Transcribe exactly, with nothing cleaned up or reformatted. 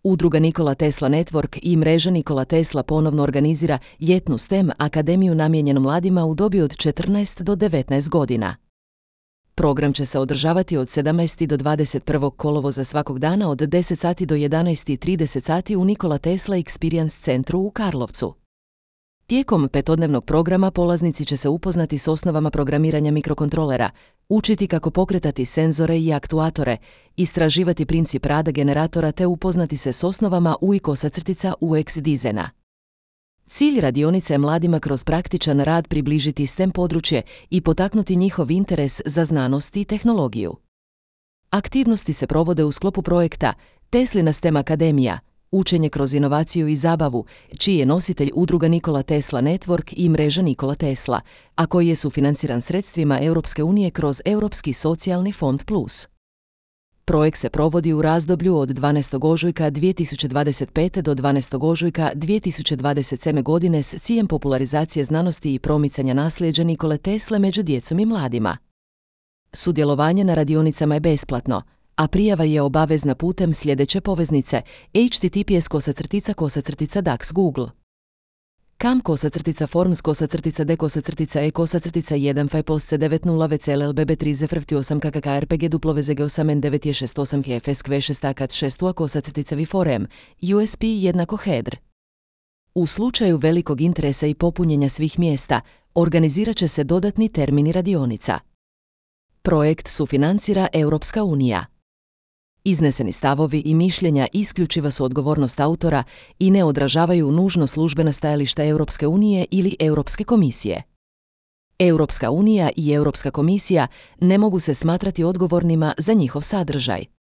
Udruga Nikola Tesla Network i mreža Nikola Tesla ponovno organizira ljetnu STEM akademiju namijenjenu mladima u dobi od četrnaest do devetnaest godina. Program će se održavati od sedamnaestog do dvadeset prvog kolovoza svakog dana od deset sati do jedanaest i trideset sati u Nikola Tesla Experience centru u Karlovcu. Tijekom petodnevnog programa polaznici će se upoznati s osnovama programiranja mikrokontrolera, učiti kako pokretati senzore i aktuatore, istraživati princip rada generatora te upoznati se s osnovama U I kosacrtica U X dizajna. Cilj radionice je mladima kroz praktičan rad približiti STEM područje i potaknuti njihov interes za znanost i tehnologiju. Aktivnosti se provode u sklopu projekta Teslina STEM akademija, učenje kroz inovaciju i zabavu, čiji je nositelj udruga Nikola Tesla Network i mreža Nikola Tesla, a koji je sufinanciran sredstvima Europske unije kroz Europski socijalni fond plus. Projekt se provodi u razdoblju od dvanaestog ožujka dvije tisuće dvadeset pete do dvanaestog ožujka dvije tisuće dvadeset sedme godine s ciljem popularizacije znanosti i promicanja nasljeđa Nikole Tesle među djecom i mladima. Sudjelovanje na radionicama je besplatno, a prijava je obavezna putem sljedeće poveznice h t t p s kosacrtica kosacrtica dax google kam kosacrtica forms kosacrtica d kosacrtica e kosacrtica jedan five post c devet nula v c l l b b tri z f r t osam k k k r p g w z g osam n devet je šest osam k f s q šest akat šest u kosacrtica v four m U S P jednako header. U slučaju velikog interesa i popunjenja svih mjesta, organizirat će se dodatni termini radionica. Projekt sufinancira Europska unija. Izneseni stavovi i mišljenja isključiva su odgovornost autora i ne odražavaju nužno službena stajališta Europske unije ili Europske komisije. Europska unija i Europska komisija ne mogu se smatrati odgovornima za njihov sadržaj.